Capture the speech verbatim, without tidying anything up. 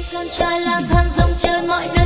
con trai lang thang rong chơi mọi nơi.